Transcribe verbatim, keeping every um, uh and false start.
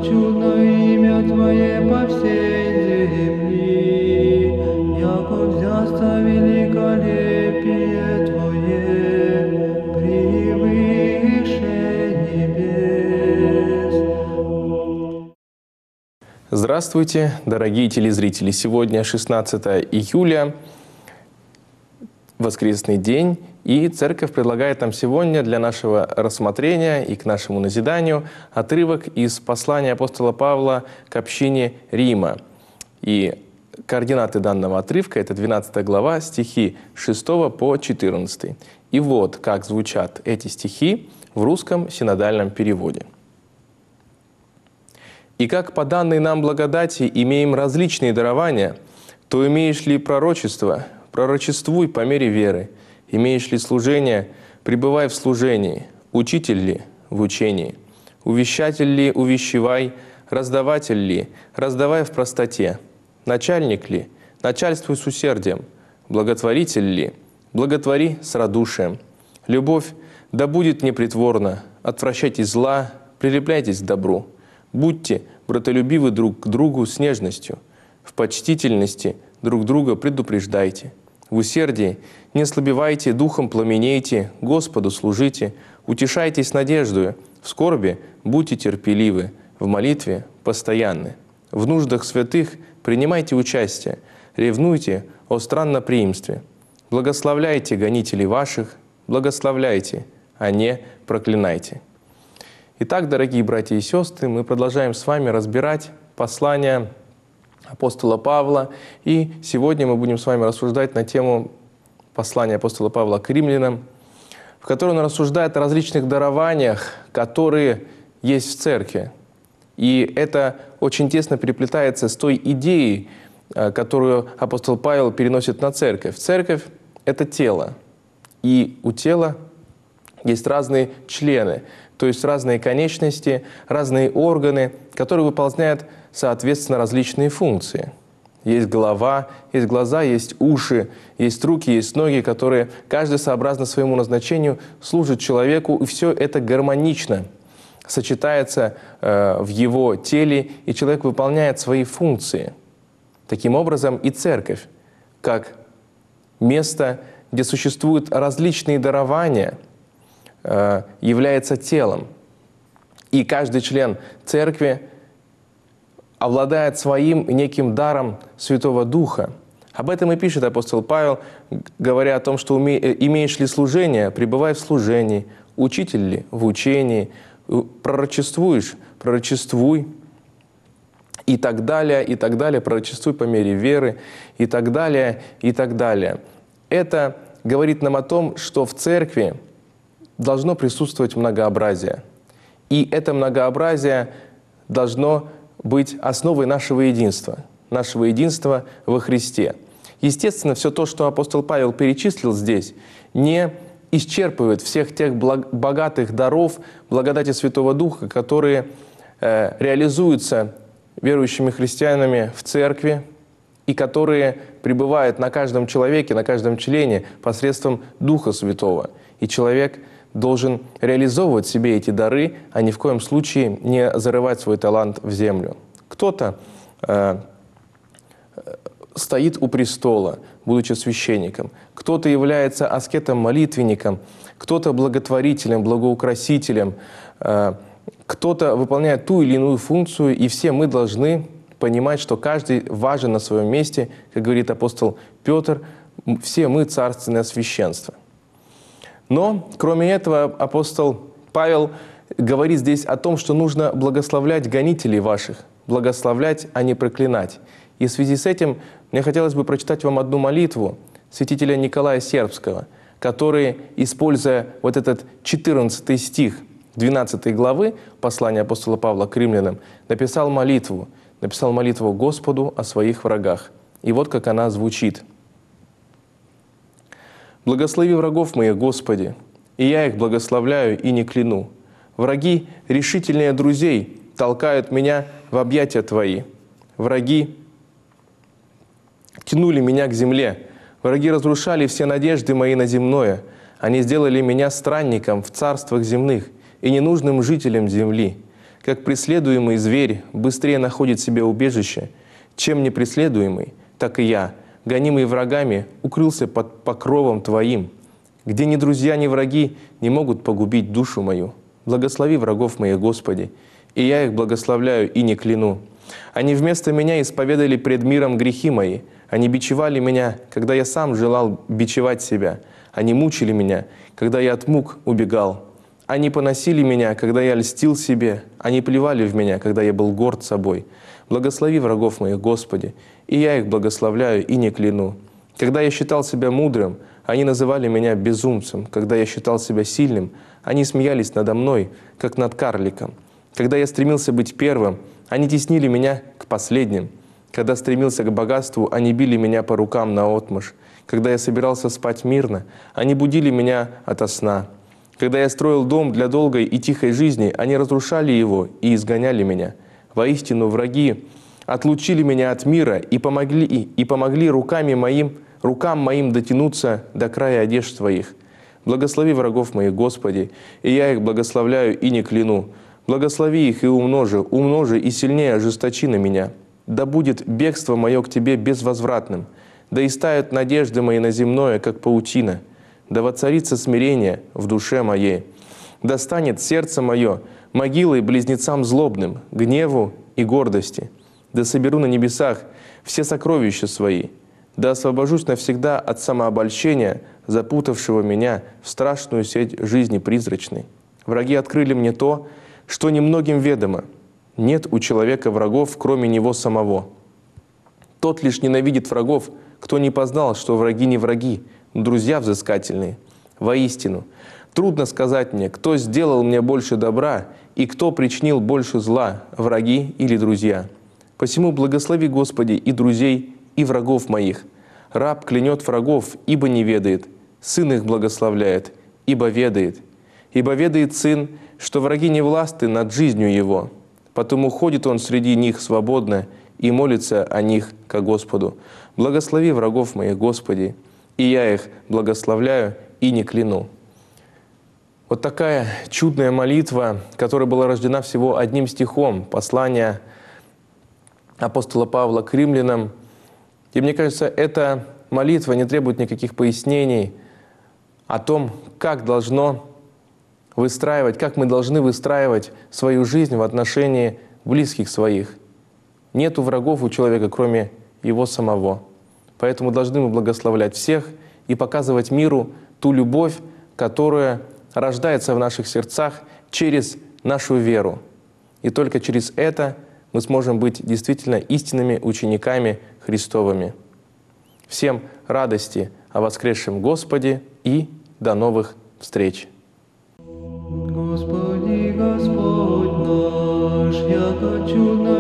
чудно имя Твое по всей земли, яко взясться великолепие Твое превыше небес. Здравствуйте, дорогие телезрители! Сегодня шестнадцатое июля, воскресный день, и Церковь предлагает нам сегодня для нашего рассмотрения и к нашему назиданию отрывок из послания апостола Павла к общине Рима. И координаты данного отрывка – это двенадцатая глава, стихи с шестого по четырнадцатый. И вот как звучат эти стихи в русском синодальном переводе. «И как по данной нам благодати имеем различные дарования, то имеешь ли пророчество, пророчествуй по мере веры, имеешь ли служение, пребывай в служении, учитель ли в учении, увещатель ли увещевай, раздаватель ли, раздавай в простоте, начальник ли, начальствуй с усердием, благотворитель ли, благотвори с радушием. Любовь да будет непритворна, отвращайтесь зла, прилепляйтесь к добру. Будьте братолюбивы друг к другу с нежностью, в почтительности друг друга предупреждайте. В усердии не ослабевайте, духом пламенейте, Господу служите, утешайтесь надеждою, в скорби будьте терпеливы, в молитве постоянны. В нуждах святых принимайте участие, ревнуйте о странноприимстве. Благословляйте гонителей ваших, благословляйте, а не проклинайте». Итак, дорогие братья и сестры, мы продолжаем с вами разбирать послание апостола Павла. И сегодня мы будем с вами рассуждать на тему послания апостола Павла к римлянам, в котором он рассуждает о различных дарованиях, которые есть в церкви. И это очень тесно переплетается с той идеей, которую апостол Павел переносит на церковь. Церковь – это тело, и у тела есть разные члены, то есть разные конечности, разные органы, которые выполняют, соответственно, различные функции. Есть голова, есть глаза, есть уши, есть руки, есть ноги, которые каждый сообразно своему назначению служит человеку, и все это гармонично сочетается э, в его теле, и человек выполняет свои функции. Таким образом, и церковь, как место, где существуют различные дарования, является телом. И каждый член церкви обладает своим неким даром Святого Духа. Об этом и пишет апостол Павел, говоря о том, что имеешь ли служение, пребывай в служении, учитель ли в учении, пророчествуешь, пророчествуй, и так далее, и так далее, пророчествуй по мере веры, и так далее, и так далее. Это говорит нам о том, что в церкви должно присутствовать многообразие. И это многообразие должно быть основой нашего единства, нашего единства во Христе. Естественно, все то, что апостол Павел перечислил здесь, не исчерпывает всех тех богатых даров благодати Святого Духа, которые э, реализуются верующими христианами в церкви и которые пребывают на каждом человеке, на каждом члене посредством Духа Святого. И человек должен реализовывать в себе эти дары, а ни в коем случае не зарывать свой талант в землю. Кто-то э, стоит у престола, будучи священником, кто-то является аскетом-молитвенником, кто-то благотворителем, благоукрасителем, э, кто-то выполняет ту или иную функцию, и все мы должны понимать, что каждый важен на своем месте, как говорит апостол Петр, все мы царственное священство. Но, кроме этого, апостол Павел говорит здесь о том, что нужно благословлять гонителей ваших, благословлять, а не проклинать. И в связи с этим мне хотелось бы прочитать вам одну молитву святителя Николая Сербского, который, используя вот этот четырнадцатый стих двенадцатой главы послания апостола Павла к римлянам, написал молитву, написал молитву Господу о своих врагах. И вот как она звучит. «Благослови врагов моих, Господи, и я их благословляю и не кляну. Враги, решительнее друзей, толкают меня в объятия Твои. Враги тянули меня к земле. Враги разрушали все надежды мои на земное. Они сделали меня странником в царствах земных и ненужным жителем земли. Как преследуемый зверь быстрее находит себе убежище, чем непреследуемый, так и я, гонимый врагами, укрылся под покровом Твоим, где ни друзья, ни враги не могут погубить душу мою. Благослови врагов моих, Господи, и я их благословляю и не кляну. Они вместо меня исповедали пред миром грехи мои. Они бичевали меня, когда я сам желал бичевать себя. Они мучили меня, когда я от мук убегал. Они поносили меня, когда я льстил себе. Они плевали в меня, когда я был горд собой. Благослови врагов моих, Господи, и я их благословляю и не кляну. Когда я считал себя мудрым, они называли меня безумцем. Когда я считал себя сильным, они смеялись надо мной, как над карликом. Когда я стремился быть первым, они теснили меня к последним. Когда стремился к богатству, они били меня по рукам наотмашь. Когда я собирался спать мирно, они будили меня ото сна. Когда я строил дом для долгой и тихой жизни, они разрушали его и изгоняли меня. Воистину, враги отлучили меня от мира и помогли, и помогли руками моим, рукам моим дотянуться до края одежд твоих. Благослови врагов моих, Господи, и я их благословляю и не кляну. Благослови их и умножи, умножи и сильнее ожесточи на меня. Да будет бегство мое к Тебе безвозвратным, да истают надежды мои на земное, как паутина, да воцарится смирение в душе моей, да станет сердце мое могилой близнецам злобным, гневу и гордости, да соберу на небесах все сокровища свои, да освобожусь навсегда от самообольщения, запутавшего меня в страшную сеть жизни призрачной. Враги открыли мне то, что немногим ведомо. Нет у человека врагов, кроме него самого. Тот лишь ненавидит врагов, кто не познал, что враги не враги, но друзья взыскательные. Воистину, трудно сказать мне, кто сделал мне больше добра и кто причинил больше зла, враги или друзья. Посему благослови, Господи, и друзей, и врагов моих. Раб клянет врагов, ибо не ведает, сын их благословляет, ибо ведает. Ибо ведает сын, что враги не властны над жизнью его. Потому ходит он среди них свободно и молится о них ко Господу. Благослови врагов моих, Господи, и я их благословляю и не кляну». Вот такая чудная молитва, которая была рождена всего одним стихом послания апостола Павла к римлянам. И мне кажется, эта молитва не требует никаких пояснений о том, как должно выстраивать, как мы должны выстраивать свою жизнь в отношении близких своих. Нету врагов у человека, кроме его самого. Поэтому должны мы благословлять всех и показывать миру ту любовь, которая рождается в наших сердцах через нашу веру. И только через это мы сможем быть действительно истинными учениками Христовыми. Всем радости о воскресшем Господе и до новых встреч! Господи, Господь наш, яко чудно